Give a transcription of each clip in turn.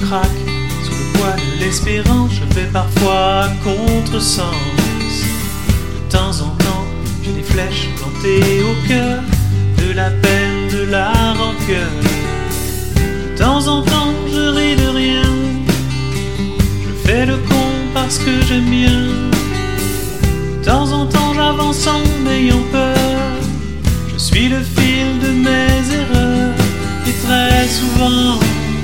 craque sous le poids de l'espérance. Je fais parfois à contresens. De temps en temps, j'ai des flèches plantées au cœur, de la peine, de la rancœur. De temps en temps, je ris de rien. Je fais le con parce que j'aime bien. De temps en temps, j'avance en ayant peur. Je suis le fil de mes erreurs. Et très souvent,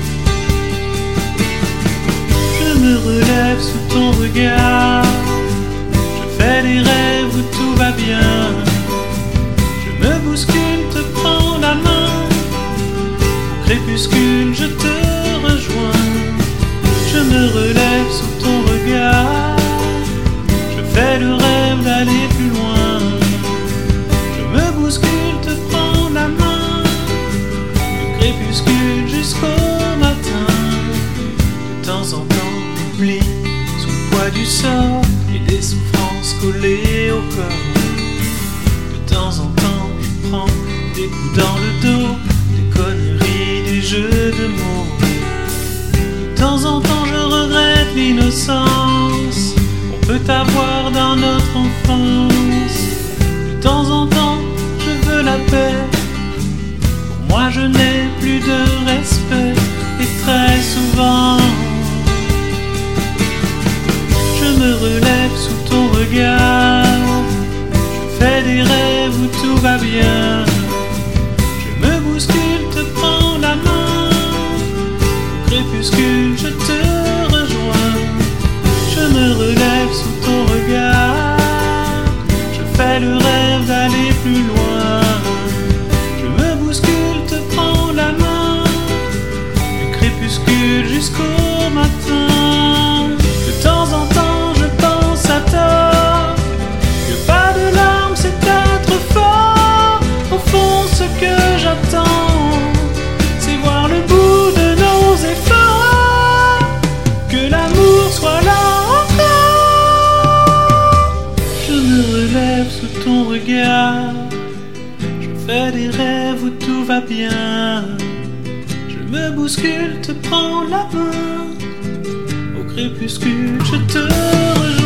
je me relève sous ton regard. Je fais des rêves où tout va bien. Je me bouscule, te prends la main. Au crépuscule, je te rejoins. Je me relève sous ton regard. Je fais le rêve d'aller plus loin. Je me bouscule, te prends la main. Du crépuscule jusqu'au matin. De temps en temps, j'oublie sous le poids du sort et des souffrances collées au corps. De temps en temps, je prends des coups dans le dos, des conneries, des jeux de mots. De temps en temps, je regrette l'innocence qu'on peut avoir dans notre enfance. De temps en temps, je veux la paix. Pour moi, je n'ai plus de respect. Et très souvent, je me relève sous ton regard. Je fais des rêves où tout va bien. Je me bouscule, te prends la main. Au crépuscule, je te rejoins. Je me relève sous ton regard. Je fais le rêve d'aller plus loin. Je me bouscule, te prends la main. Du crépuscule jusqu'au matin. De temps en temps, je pense à tort que pas de larmes, c'est être fort. Au fond, ce que j'attends, c'est voir le bout de nos efforts. Que l'amour soit là encore. Je me relève sous ton regard. Je fais des rêves où tout va bien. Je me bouscule, te prends la main. Au crépuscule, je te rejoins.